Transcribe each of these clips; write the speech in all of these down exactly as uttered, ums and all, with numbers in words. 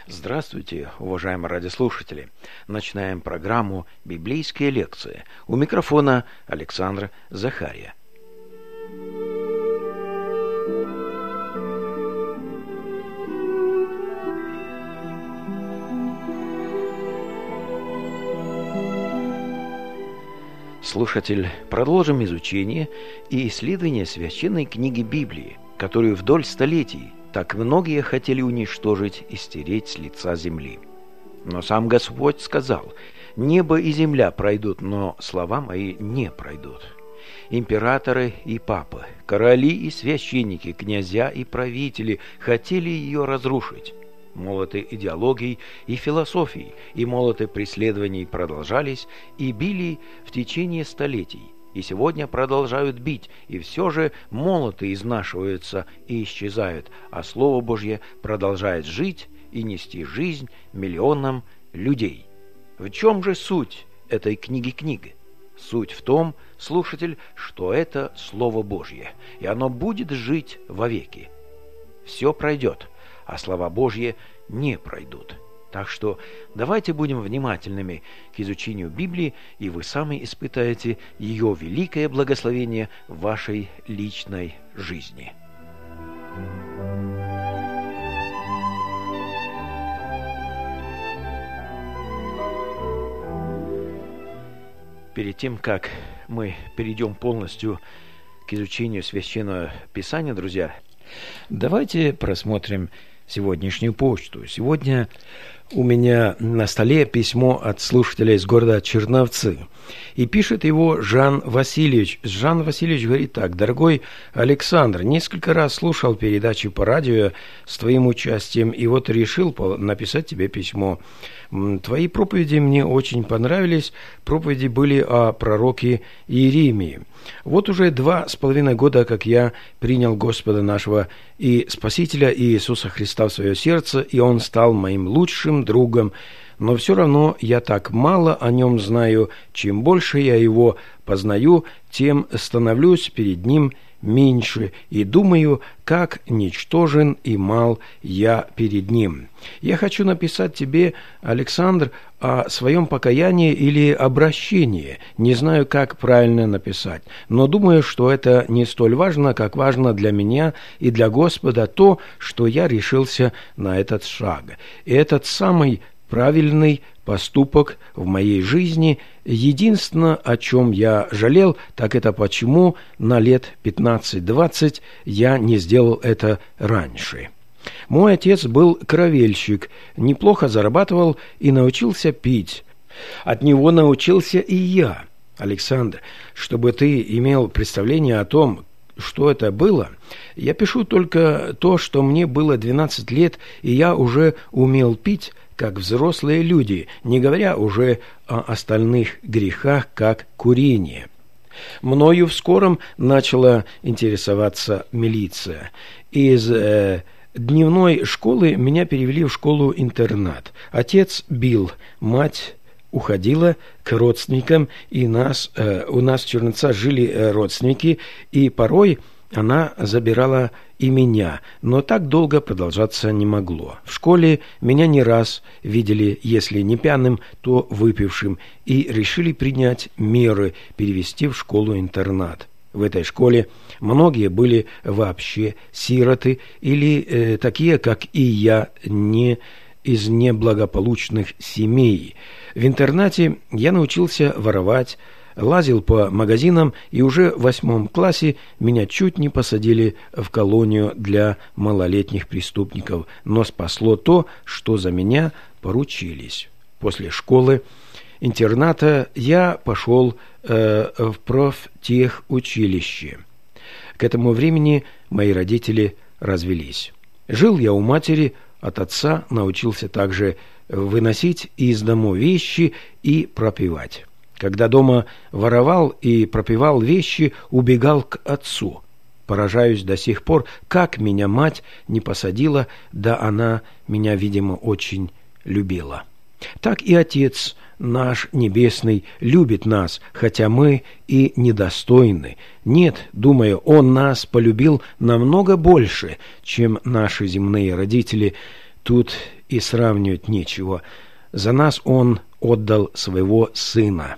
Здравствуйте, уважаемые радиослушатели! Начинаем программу «Библейские лекции». У микрофона Александр Захария. Слушатель, продолжим изучение и исследование священной книги Библии, которую вдоль столетий так многие хотели уничтожить и стереть с лица земли. Но сам Господь сказал: «Небо и земля пройдут, но слова мои не пройдут». Императоры и папы, короли и священники, князья и правители хотели ее разрушить. Молоты идеологий и философий и молоты преследований продолжались и били в течение столетий. И сегодня продолжают бить, и все же молоты изнашиваются и исчезают, а Слово Божье продолжает жить и нести жизнь миллионам людей. В чем же суть этой книги-книги? Суть в том, слушатель, что это Слово Божье, и оно будет жить вовеки. Все пройдет, а слова Божьи не пройдут. Так что давайте будем внимательными к изучению Библии, и вы сами испытаете ее великое благословение в вашей личной жизни. Перед тем, как мы перейдем полностью к изучению Священного Писания, друзья, давайте просмотрим сегодняшнюю почту. Сегодня у меня на столе письмо от слушателя из города Черновцы. И пишет его Жан Васильевич. Жан Васильевич говорит так: «Дорогой Александр, несколько раз слушал передачи по радио с твоим участием, и вот решил написать тебе письмо. Твои проповеди мне очень понравились. Проповеди были о пророке Иеремии. Вот уже два с половиной года, как я принял Господа нашего и Спасителя Иисуса Христа в свое сердце, и Он стал моим лучшим другом. Но все равно я так мало о Нем знаю. Чем больше я Его познаю, тем становлюсь перед Ним меньше, и думаю, как ничтожен и мал я перед Ним. Я хочу написать тебе, Александр, о своем покаянии или обращении. Не знаю, как правильно написать, но думаю, что это не столь важно, как важно для меня и для Господа то, что я решился на этот шаг. И этот самый правильный поступок в моей жизни. Единственное, о чем я жалел, так это почему на лет пятнадцать-двадцать я не сделал это раньше. Мой отец был корабельщик, неплохо зарабатывал и научился пить. От него научился и я. Александр, чтобы ты имел представление о том, что это было, я пишу только то, что мне было двенадцать лет, и я уже умел пить, как взрослые люди, не говоря уже о остальных грехах, как курение. Мною в скором начала интересоваться милиция. Из э, дневной школы меня перевели в школу-интернат. Отец бил, мать уходила к родственникам, и нас, э, у нас в Черновцах жили э, родственники, и порой она забирала и меня, но так долго продолжаться не могло. В школе меня не раз видели, если не пьяным, то выпившим, и решили принять меры, перевести в школу-интернат. В этой школе многие были вообще сироты или э, такие, как и я, не из неблагополучных семей. В интернате я научился воровать, лазил по магазинам, и уже в восьмом классе меня чуть не посадили в колонию для малолетних преступников, но спасло то, что за меня поручились. После школы интерната я пошел э, в профтехучилище. К этому времени мои родители развелись. Жил я у матери, от отца научился также выносить из дому вещи и пропивать. Когда дома воровал и пропивал вещи, убегал к отцу. Поражаюсь до сих пор, как меня мать не посадила, да она меня, видимо, очень любила. Так и Отец наш Небесный любит нас, хотя мы и недостойны. Нет, думаю, Он нас полюбил намного больше, чем наши земные родители. тут и сравнивать нечего. За нас Он отдал Своего Сына.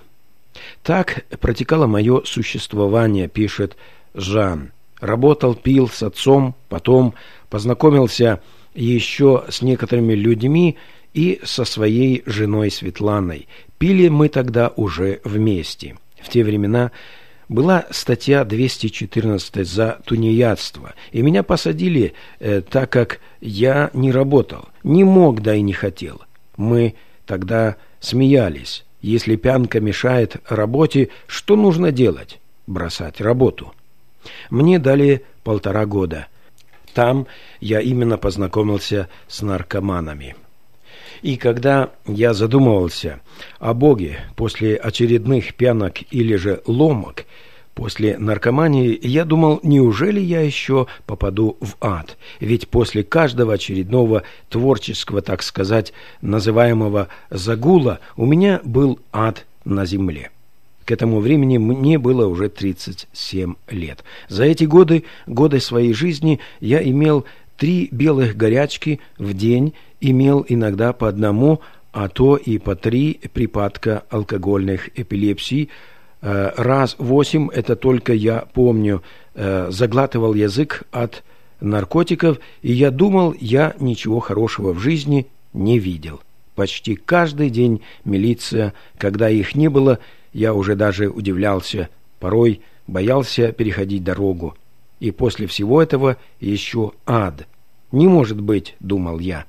Так протекало мое существование, пишет Жан. Работал, пил с отцом, потом познакомился еще с некоторыми людьми и со своей женой Светланой. Пили мы тогда уже вместе. В те времена была статья двести четырнадцать за тунеядство, и меня посадили, э, так как я не работал, не мог, да и не хотел. Мы тогда смеялись. Если пьянка мешает работе, что нужно делать? Бросать работу. Мне дали полтора года. Там я именно познакомился с наркоманами. И когда я задумывался о Боге после очередных пьянок или же ломок, после наркомании, я думал, неужели я еще попаду в ад? Ведь после каждого очередного творческого, так сказать, называемого загула, у меня был ад на земле. К этому времени мне было уже тридцать семь лет. За эти годы, годы своей жизни, я имел три белых горячки в день, имел иногда по одному, а то и по три припадка алкогольных эпилепсий. Раз восемь, это только я помню, заглатывал язык от наркотиков, и я думал, я ничего хорошего в жизни не видел. Почти каждый день милиция, когда их не было, я уже даже удивлялся, порой боялся переходить дорогу. И после всего этого еще ад. Не может быть, думал я.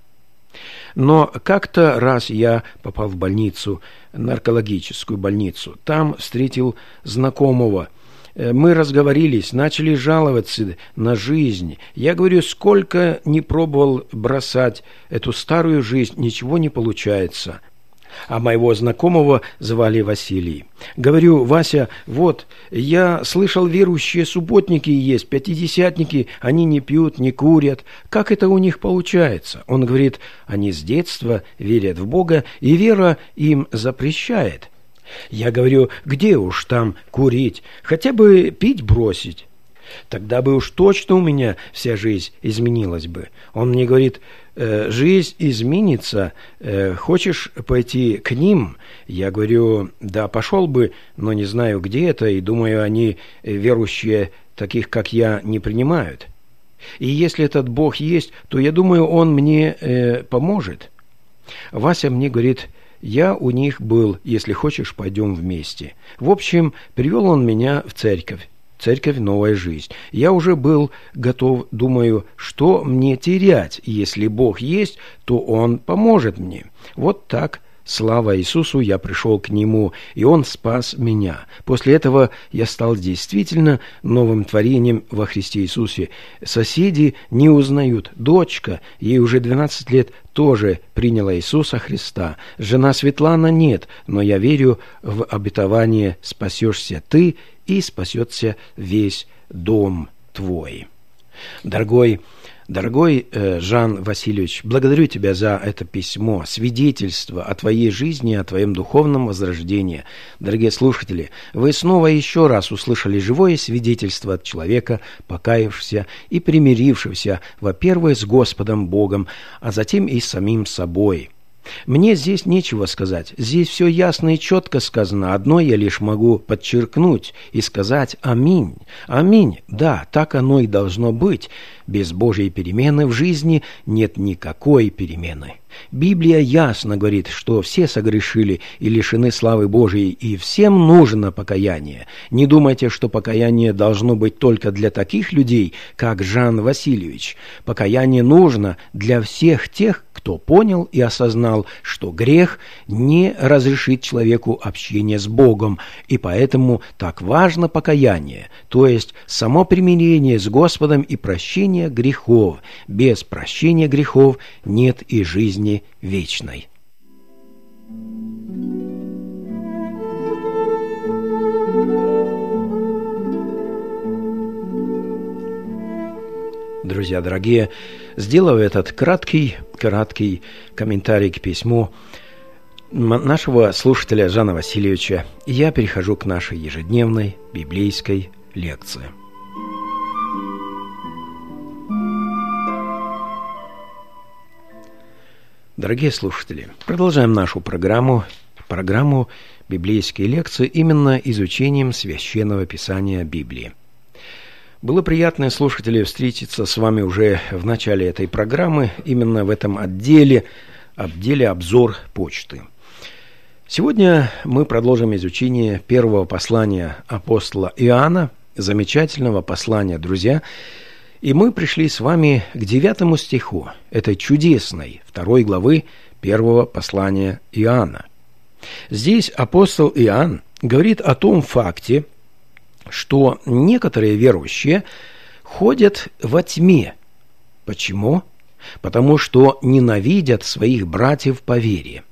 Но как-то раз я попал в больницу, наркологическую больницу. Там встретил знакомого. Мы разговорились, начали жаловаться на жизнь. Я говорю, сколько не пробовал бросать эту старую жизнь, ничего не получается. А моего знакомого звали Василий. Говорю, Вася, вот, я слышал, верующие субботники есть, пятидесятники, они не пьют, не курят. Как это у них получается? Он говорит, они с детства верят в Бога, и вера им запрещает. Я говорю, где уж там курить, хотя бы пить бросить. Тогда бы уж точно у меня вся жизнь изменилась бы. Он мне говорит, э, жизнь изменится, э, хочешь пойти к ним? Я говорю, да, пошел бы, но не знаю, где это, и думаю, они, верующие, таких, как я, не принимают. И если этот Бог есть, то, я думаю, Он мне э, поможет. Вася мне говорит, я у них был, если хочешь, пойдем вместе. В общем, привел он меня в церковь. Церковь «Новая жизнь». Я уже был готов, думаю, что мне терять? Если Бог есть, то Он поможет мне. Вот так, слава Иисусу, я пришел к Нему, и Он спас меня. После этого я стал действительно новым творением во Христе Иисусе. Соседи не узнают. Дочка, ей уже двенадцать лет, тоже приняла Иисуса Христа. Жена Светлана нет, но я верю в обетование «спасешься ты, и спасется весь дом твой». Дорогой, дорогой э, Жан Васильевич, благодарю тебя за это письмо, свидетельство о твоей жизни, о твоем духовном возрождении. Дорогие слушатели, вы снова еще раз услышали живое свидетельство от человека, покаявшегося и примирившегося, во-первых, с Господом Богом, а затем и с самим собой. Мне здесь нечего сказать. Здесь все ясно и четко сказано. Одно я лишь могу подчеркнуть и сказать «Аминь». Аминь. Да, так оно и должно быть. Без Божьей перемены в жизни нет никакой перемены. Библия ясно говорит, что все согрешили и лишены славы Божией, и всем нужно покаяние. Не думайте, что покаяние должно быть только для таких людей, как Жан Васильевич. Покаяние нужно для всех тех, кто понял и осознал, что грех не разрешит человеку общение с Богом, и поэтому так важно покаяние, то есть само примирение с Господом и прощение грехов. Без прощения грехов нет и жизни вечной. Друзья дорогие, сделав этот краткий, краткий комментарий к письму нашего слушателя Жана Васильевича, я перехожу к нашей ежедневной библейской лекции. Дорогие слушатели, продолжаем нашу программу, программу «Библейские лекции» именно изучением Священного Писания Библии. Было приятно, слушатели, встретиться с вами уже в начале этой программы, именно в этом отделе, отделе «Обзор почты». Сегодня мы продолжим изучение первого послания апостола Иоанна, замечательного послания, друзья. И мы пришли с вами к девятому стиху этой чудесной второй главы первого послания Иоанна. Здесь апостол Иоанн говорит о том факте, что некоторые верующие ходят во тьме. Почему? Потому что ненавидят своих братьев по вере.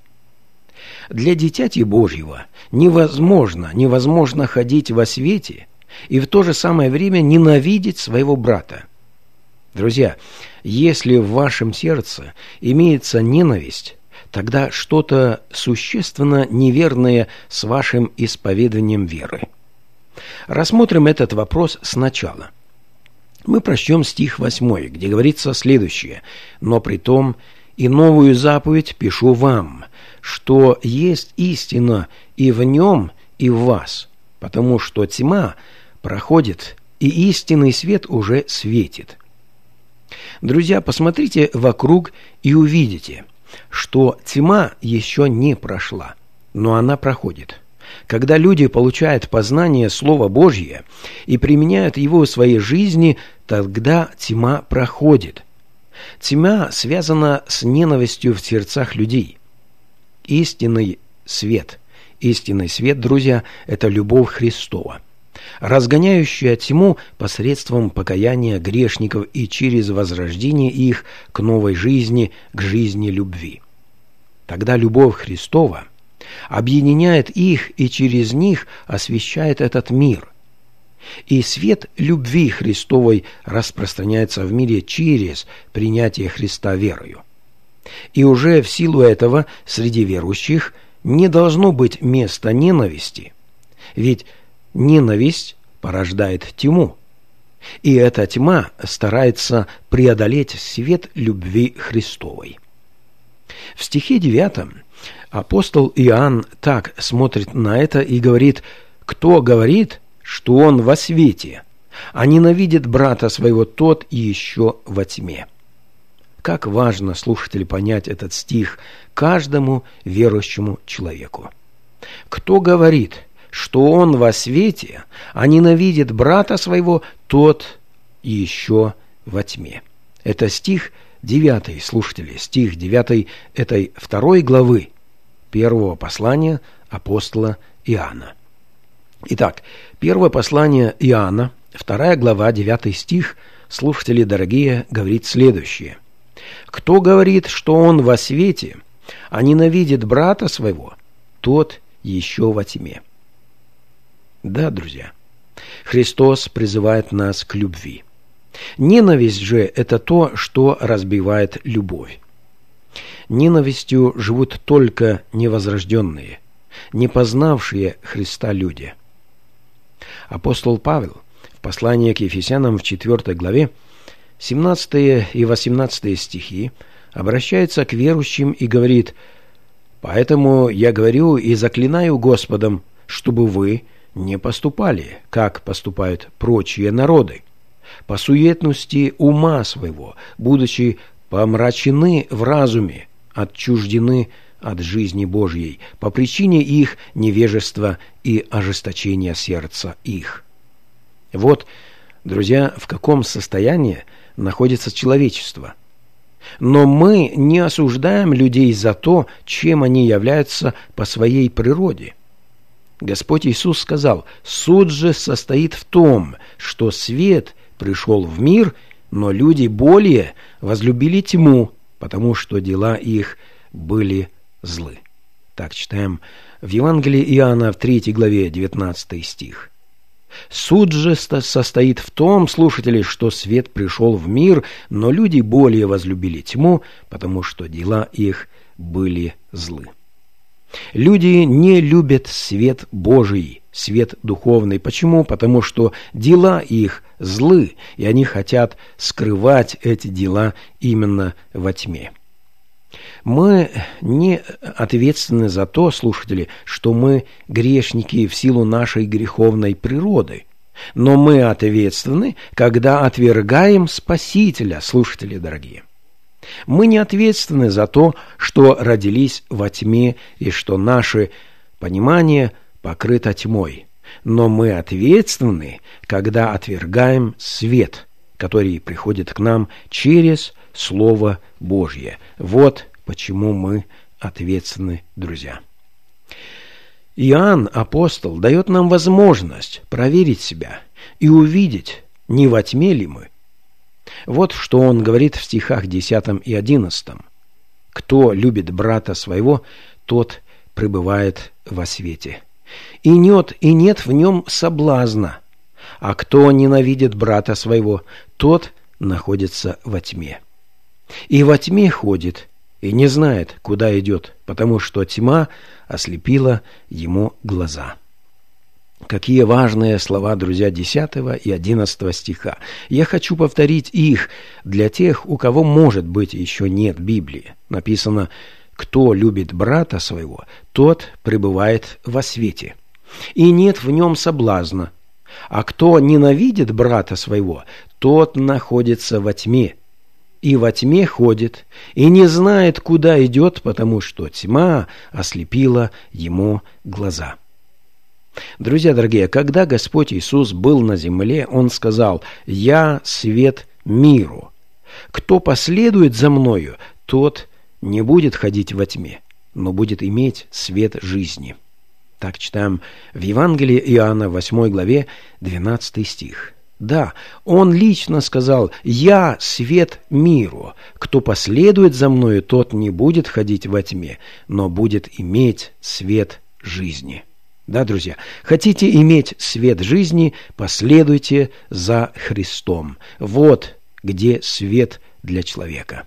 Для дитяти Божьего невозможно, невозможно ходить во свете и в то же самое время ненавидеть своего брата. Друзья, если в вашем сердце имеется ненависть, тогда что-то существенно неверное с вашим исповеданием веры. Рассмотрим этот вопрос сначала. Мы прочтем стих восьмой, где говорится следующее: «Но притом и новую заповедь пишу вам, что есть истина и в нем, и в вас, потому что тьма проходит, и истинный свет уже светит». Друзья, посмотрите вокруг и увидите, что тьма еще не прошла, но она проходит. Когда люди получают познание Слова Божьего и применяют его в своей жизни, тогда тьма проходит. Тьма связана с ненавистью в сердцах людей. Истинный свет, истинный свет, друзья, это любовь Христова, разгоняющая тьму посредством покаяния грешников и через возрождение их к новой жизни, к жизни любви. Тогда любовь Христова объединяет их и через них освещает этот мир. И свет любви Христовой распространяется в мире через принятие Христа верою. И уже в силу этого среди верующих не должно быть места ненависти, ведь ненависть порождает тьму, и эта тьма старается преодолеть свет любви Христовой. В стихе девятом апостол Иоанн так смотрит на это и говорит: «Кто говорит, что он во свете, а ненавидит брата своего, тот еще во тьме». Как важно, слушатели, понять этот стих каждому верующему человеку. Кто говорит, что он во свете, а ненавидит брата своего, тот еще во тьме. Это стих девятый, слушатели, стих девятый этой второй главы первого послания апостола Иоанна. Итак, первое послание Иоанна, вторая глава, девятый стих, слушатели дорогие, говорит следующее: «Кто говорит, что он во свете, а ненавидит брата своего, тот еще во тьме». Да, друзья, Христос призывает нас к любви. Ненависть же – это то, что разбивает любовь. Ненавистью живут только невозрожденные, не познавшие Христа люди. Апостол Павел в послании к Ефесянам в четвёртой главе семнадцатый и восемнадцатый стихи обращается к верующим и говорит: «Поэтому я говорю и заклинаю Господом, чтобы вы не поступали, как поступают прочие народы, по суетности ума своего, будучи помрачены в разуме, отчуждены от жизни Божьей, по причине их невежества и ожесточения сердца их». Вот, друзья, в каком состоянии находится человечество. Но мы не осуждаем людей за то, чем они являются по своей природе. Господь Иисус сказал: «Суд же состоит в том, что свет пришел в мир, но люди более возлюбили тьму, потому что дела их были злы». Так читаем в Евангелии Иоанна в третьей главе, девятнадцатый стих. Суд же состоит в том, слушатели, что свет пришел в мир, но люди более возлюбили тьму, потому что дела их были злы. Люди не любят свет Божий, свет духовный. Почему? Потому что дела их злы, и они хотят скрывать эти дела именно во тьме. Мы не ответственны за то, слушатели, что мы грешники в силу нашей греховной природы. Но мы ответственны, когда отвергаем Спасителя, слушатели дорогие. Мы не ответственны за то, что родились во тьме и что наше понимание покрыто тьмой. Но мы ответственны, когда отвергаем свет, который приходит к нам через Слово Божье. Вот почему мы ответственны, друзья. Иоанн, апостол, дает нам возможность проверить себя и увидеть, не во тьме ли мы. Вот что он говорит в стихах десятом и одиннадцатом. «Кто любит брата своего, тот пребывает во свете. И нет, и нет в нем соблазна. А кто ненавидит брата своего, тот находится во тьме. И во тьме ходит, и не знает, куда идет, потому что тьма ослепила ему глаза». Какие важные слова, друзья, десятого и одиннадцатого стиха. Я хочу повторить их для тех, у кого, может быть, еще нет Библии. Написано: «Кто любит брата своего, тот пребывает во свете, и нет в нем соблазна. А кто ненавидит брата своего, тот находится во тьме, и во тьме ходит, и не знает, куда идет, потому что тьма ослепила ему глаза». Друзья дорогие, когда Господь Иисус был на земле, Он сказал: «Я свет миру. Кто последует за Мною, тот не будет ходить во тьме, но будет иметь свет жизни». Так читаем в Евангелии Иоанна, восьмой главе, двенадцатый стих. Да, Он лично сказал: «Я свет миру. Кто последует за Мною, тот не будет ходить во тьме, но будет иметь свет жизни». Да, друзья, хотите иметь свет жизни, последуйте за Христом. Вот где свет для человека.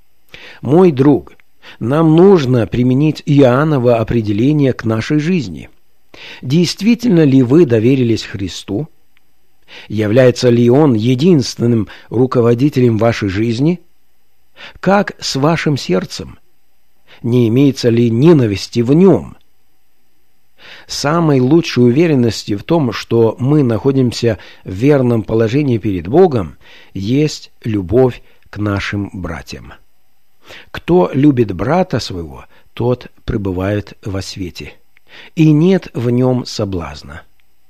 Мой друг, нам нужно применить Иоанново определение к нашей жизни. Действительно ли вы доверились Христу? Является ли Он единственным руководителем вашей жизни? Как с вашим сердцем? Не имеется ли ненависти в нем? Самой лучшей уверенности в том, что мы находимся в верном положении перед Богом, есть любовь к нашим братьям. Кто любит брата своего, тот пребывает во свете, и нет в нем соблазна.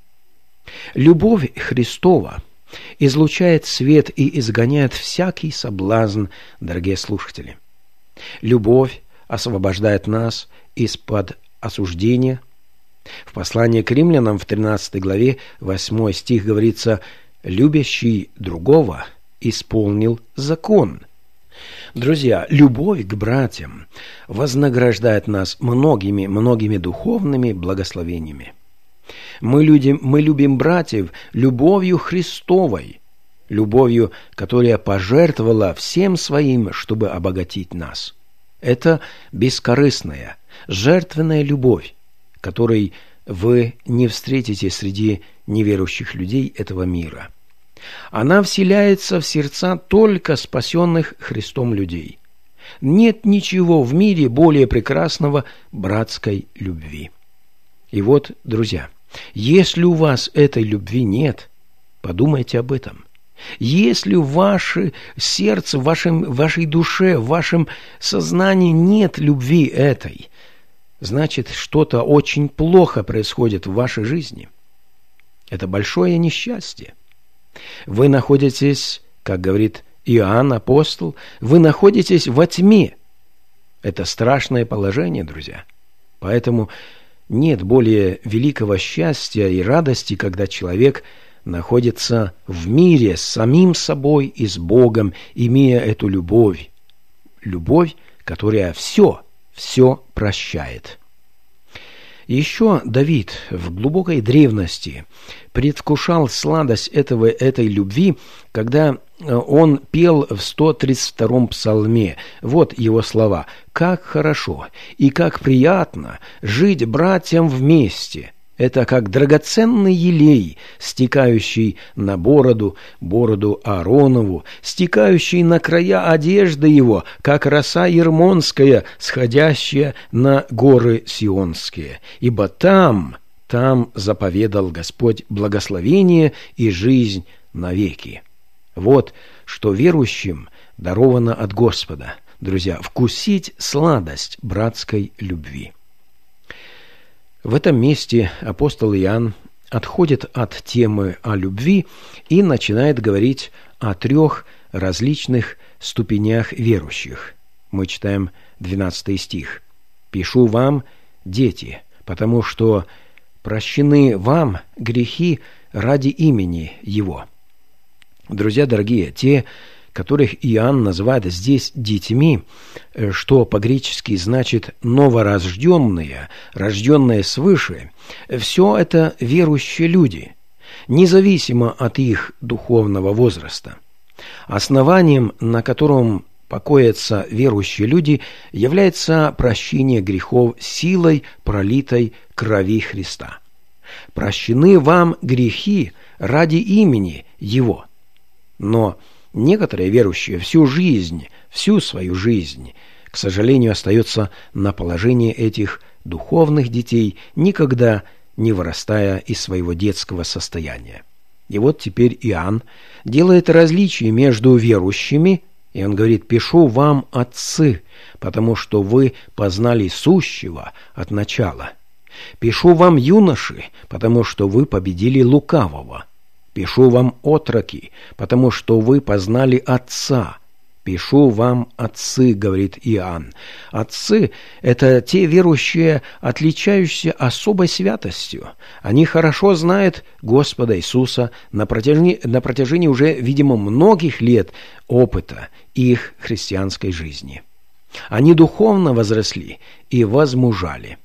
Любовь Христова излучает свет и изгоняет всякий соблазн, дорогие слушатели. Любовь освобождает нас из-под осуждения. В послании к римлянам в тринадцатой главе, восьмой стих говорится: «Любящий другого исполнил закон». Друзья, любовь к братьям вознаграждает нас многими-многими духовными благословениями. Мы любим, мы любим братьев любовью Христовой, любовью, которая пожертвовала всем своим, чтобы обогатить нас. Это бескорыстная, жертвенная любовь, которой вы не встретите среди неверующих людей этого мира. Она вселяется в сердца только спасенных Христом людей. Нет ничего в мире более прекрасного братской любви. И вот, друзья, если у вас этой любви нет, подумайте об этом. Если в ваше сердце, в вашем, в вашей душе, в вашем сознании нет любви этой, значит, что-то очень плохо происходит в вашей жизни. Это большое несчастье. Вы находитесь, как говорит Иоанн, апостол, вы находитесь во тьме. Это страшное положение, друзья. Поэтому нет более великого счастья и радости, когда человек находится в мире с самим собой и с Богом, имея эту любовь. Любовь, которая все все прощает. Еще Давид в глубокой древности предвкушал сладость этого, этой любви, когда он пел в сто тридцать втором псалме. Вот его слова: «Как хорошо и как приятно жить братьям вместе, Это как драгоценный елей, стекающий на бороду, бороду Ааронову, стекающий на края одежды его, как роса ермонская, сходящая на горы сионские. Ибо там, там заповедал Господь благословение и жизнь навеки. Вот что верующим даровано от Господа, друзья, вкусить сладость братской любви. В этом месте апостол Иоанн отходит от темы о любви и начинает говорить о трех различных ступенях верующих. Мы читаем двенадцатый стих. «Пишу вам, дети, потому что прощены вам грехи ради имени Его». Друзья дорогие, те, которых Иоанн называет здесь детьми, что по-гречески значит «новорожденные», «рожденные свыше», все это верующие люди, независимо от их духовного возраста. Основанием, на котором покоятся верующие люди, является прощение грехов силой пролитой крови Христа. «Прощены вам грехи ради имени Его». Но некоторые верующие всю жизнь, всю свою жизнь, к сожалению, остаются на положении этих духовных детей, никогда не вырастая из своего детского состояния. И вот теперь Иоанн делает различие между верующими, и он говорит: «Пишу вам, отцы, потому что вы познали сущего от начала. Пишу вам, юноши, потому что вы победили лукавого. Пишу вам, отроки, потому что вы познали Отца». «Пишу вам, отцы», — говорит Иоанн. Отцы — это те верующие, отличающиеся особой святостью. Они хорошо знают Господа Иисуса на протяжении, на протяжении уже, видимо, многих лет опыта их христианской жизни. Они духовно возросли и возмужали.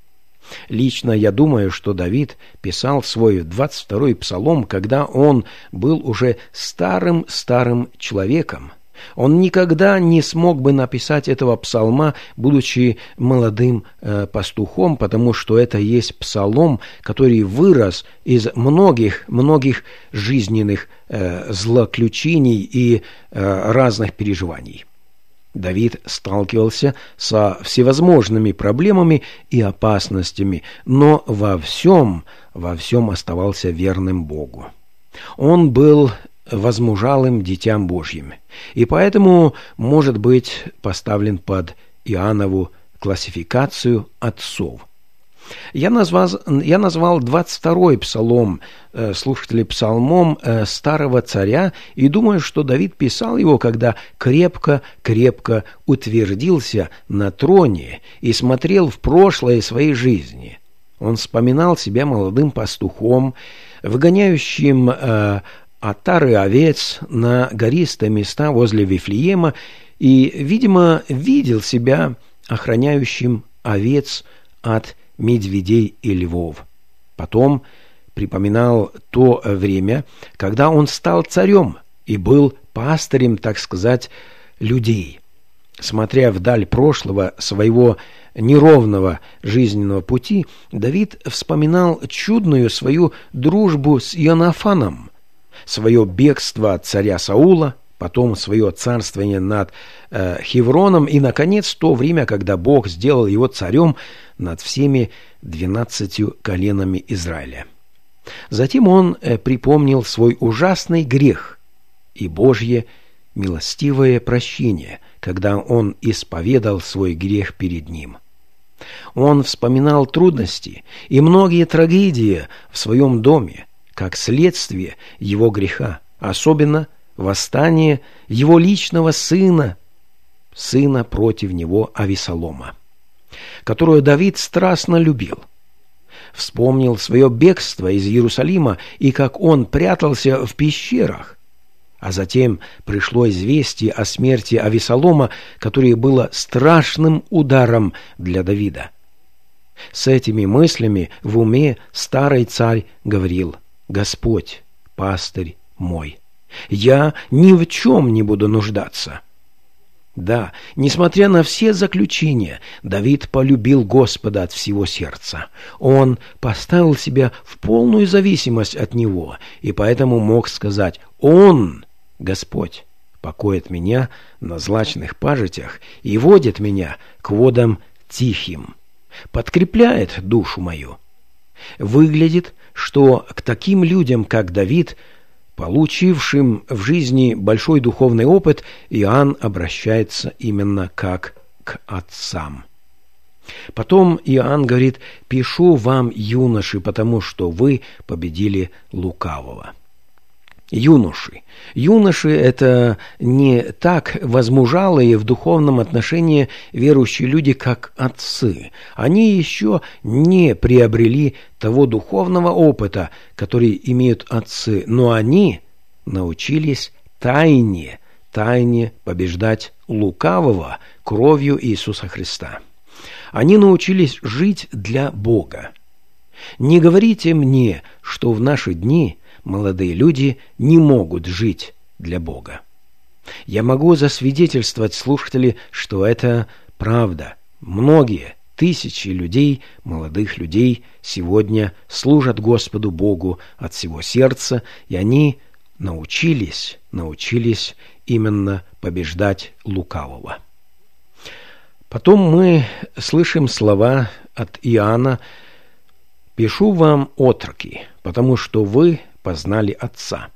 Лично я думаю, что Давид писал свой двадцать второй псалом, когда он был уже старым-старым человеком. Он никогда не смог бы написать этого псалма, будучи молодым э, пастухом, потому что это есть псалом, который вырос из многих-многих жизненных э, злоключений и э, разных переживаний. Давид сталкивался со всевозможными проблемами и опасностями, но во всем, во всем оставался верным Богу. Он был возмужалым Дитям Божьим, и поэтому может быть поставлен под Иоаннову классификацию отцов. Я назвал, я назвал двадцать второй псалом, э, слушатели, псалмом э, старого царя, и думаю, что Давид писал его, когда крепко-крепко утвердился на троне и смотрел в прошлое своей жизни. Он вспоминал себя молодым пастухом, выгоняющим э, отары овец на гористые места возле Вифлеема, и, видимо, видел себя охраняющим овец от медведей и львов. Потом припоминал то время, когда он стал царем и был пастырем, так сказать, людей. Смотря вдаль прошлого своего неровного жизненного пути, Давид вспоминал чудную свою дружбу с Иоаннафаном, свое бегство от царя Саула, потом свое царствование над э, Хевроном и, наконец, то время, когда Бог сделал его царем над всеми двенадцатью коленами Израиля. Затем он э, припомнил свой ужасный грех и Божье милостивое прощение, когда он исповедал свой грех перед ним. Он вспоминал трудности и многие трагедии в своем доме, как следствие его греха, особенно восстание его личного сына, сына против него Авесолома, которую Давид страстно любил. Вспомнил свое бегство из Иерусалима и как он прятался в пещерах, а затем пришло известие о смерти Авесолома, которое было страшным ударом для Давида. С этими мыслями в уме старый царь говорил: «Господь, пастырь мой, я ни в чем не буду нуждаться». Да, несмотря на все заключения, Давид полюбил Господа от всего сердца. Он поставил себя в полную зависимость от Него, и поэтому мог сказать: «Он, Господь, покоит меня на злачных пажитях и водит меня к водам тихим, подкрепляет душу мою». Выглядит, что к таким людям, как Давид, получившим в жизни большой духовный опыт, Иоанн обращается именно как к отцам. Потом Иоанн говорит: «Пишу вам, юноши, потому что вы победили лукавого». Юноши. Юноши – это не так возмужалые в духовном отношении верующие люди, как отцы. Они еще не приобрели того духовного опыта, который имеют отцы, но они научились тайне, тайне побеждать лукавого кровью Иисуса Христа. Они научились жить для Бога. Не говорите мне, что в наши дни молодые люди не могут жить для Бога. Я могу засвидетельствовать, слушатели, что это правда. Многие, тысячи людей, молодых людей, сегодня служат Господу Богу от всего сердца, и они научились, научились именно побеждать лукавого. Потом мы слышим слова от Иоанна: «Пишу вам, отроки, потому что вы познали Отца».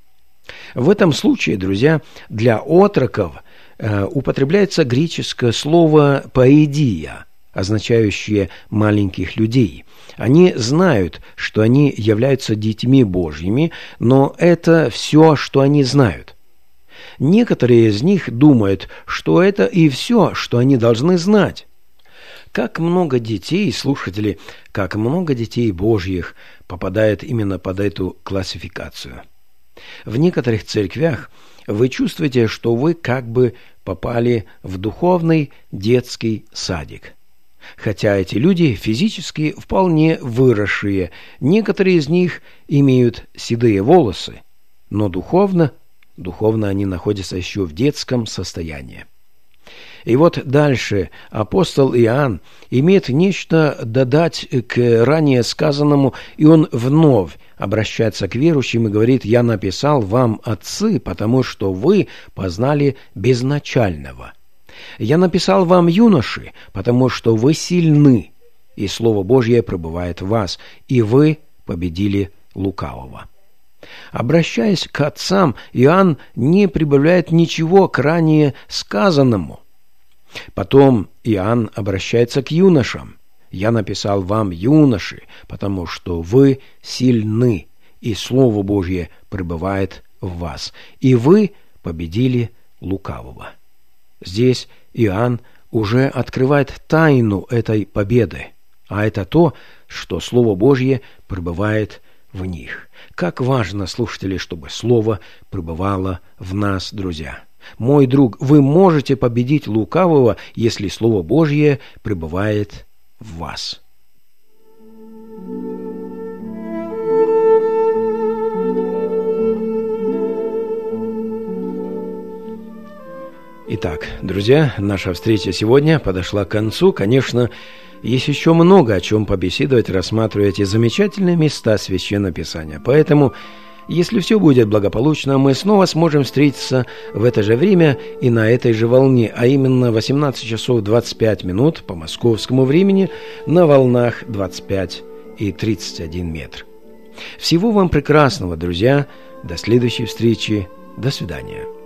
В этом случае, друзья, для отроков э, употребляется греческое слово «поэдия», означающее «маленьких людей». Они знают, что они являются детьми Божьими, но это все, что они знают. Некоторые из них думают, что это и все, что они должны знать. Как много детей, слушатели, как много детей Божьих попадает именно под эту классификацию. В некоторых церквях вы чувствуете, что вы как бы попали в духовный детский садик. Хотя эти люди физически вполне выросшие, некоторые из них имеют седые волосы, но духовно, духовно они находятся еще в детском состоянии. И вот дальше апостол Иоанн имеет нечто додать к ранее сказанному, и он вновь обращается к верующим и говорит: «Я написал вам, отцы, потому что вы познали безначального. Я написал вам, юноши, потому что вы сильны, и Слово Божье пребывает в вас, и вы победили лукавого». Обращаясь к отцам, Иоанн не прибавляет ничего к ранее сказанному. Потом Иоанн обращается к юношам: «Я написал вам, юноши, потому что вы сильны, и Слово Божье пребывает в вас, и вы победили лукавого». Здесь Иоанн уже открывает тайну этой победы, а это то, что Слово Божье пребывает в них. Как важно, слушатели, чтобы Слово пребывало в нас, друзья. Мой друг, вы можете победить лукавого, если Слово Божье пребывает в вас. Итак, друзья, наша встреча сегодня подошла к концу. Конечно, есть еще много о чем побеседовать, рассматривая эти замечательные места Священного Писания. Поэтому, если все будет благополучно, мы снова сможем встретиться в это же время и на этой же волне, а именно восемнадцать часов двадцать пять минут по московскому времени на волнах двадцать пять и тридцать один метр. Всего вам прекрасного, друзья. До следующей встречи. До свидания.